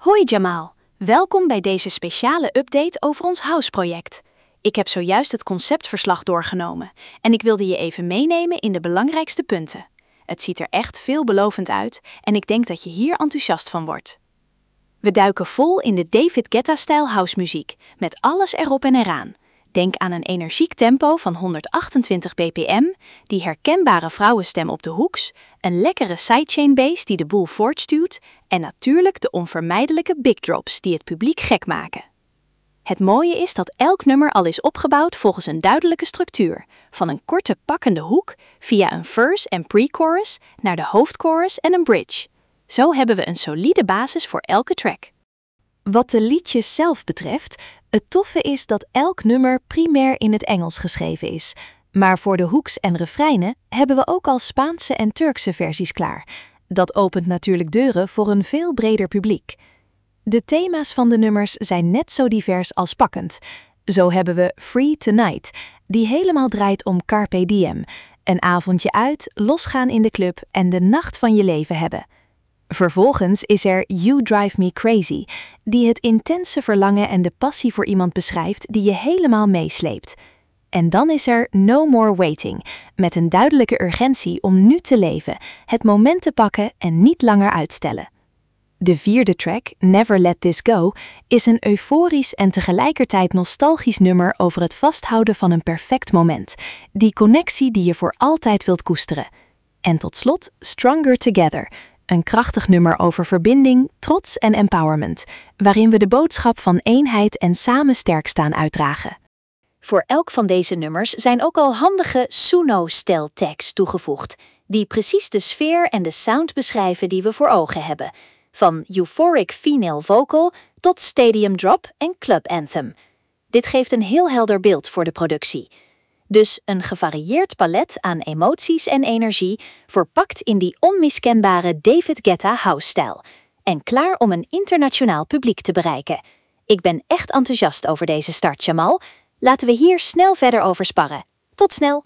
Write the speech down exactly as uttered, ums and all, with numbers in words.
Hoi Jamal, welkom bij deze speciale update over ons House-project. Ik heb zojuist het conceptverslag doorgenomen en ik wilde je even meenemen in de belangrijkste punten. Het ziet er echt veelbelovend uit en ik denk dat je hier enthousiast van wordt. We duiken vol in de David Guetta-stijl housemuziek, met alles erop en eraan. Denk aan een energiek tempo van honderdachtentwintig bpm, die herkenbare vrouwenstem op de hoeks, een lekkere sidechain bass die de boel voortstuwt en natuurlijk de onvermijdelijke big drops die het publiek gek maken. Het mooie is dat elk nummer al is opgebouwd volgens een duidelijke structuur, van een korte pakkende hoek via een verse en pre-chorus naar de hoofdchorus en een bridge. Zo hebben we een solide basis voor elke track. Wat de liedjes zelf betreft, het toffe is dat elk nummer primair in het Engels geschreven is. Maar voor de hooks en refreinen hebben we ook al Spaanse en Turkse versies klaar. Dat opent natuurlijk deuren voor een veel breder publiek. De thema's van de nummers zijn net zo divers als pakkend. Zo hebben we Free Tonight, die helemaal draait om Carpe Diem. Een avondje uit, losgaan in de club en de nacht van je leven hebben. Vervolgens is er You Drive Me Crazy, die het intense verlangen en de passie voor iemand beschrijft die je helemaal meesleept. En dan is er No More Waiting, met een duidelijke urgentie om nu te leven, het moment te pakken en niet langer uitstellen. De vierde track, Never Let This Go, is een euforisch en tegelijkertijd nostalgisch nummer over het vasthouden van een perfect moment. Die connectie die je voor altijd wilt koesteren. En tot slot Stronger Together, een krachtig nummer over verbinding, trots en empowerment, waarin we de boodschap van eenheid en samen sterk staan uitdragen. Voor elk van deze nummers zijn ook al handige Suno-stijl tags toegevoegd, die precies de sfeer en de sound beschrijven die we voor ogen hebben. Van euphoric female vocal tot stadium drop en club anthem. Dit geeft een heel helder beeld voor de productie. Dus een gevarieerd palet aan emoties en energie, verpakt in die onmiskenbare David Guetta house-stijl. En klaar om een internationaal publiek te bereiken. Ik ben echt enthousiast over deze start, Jamal. Laten we hier snel verder over sparren. Tot snel!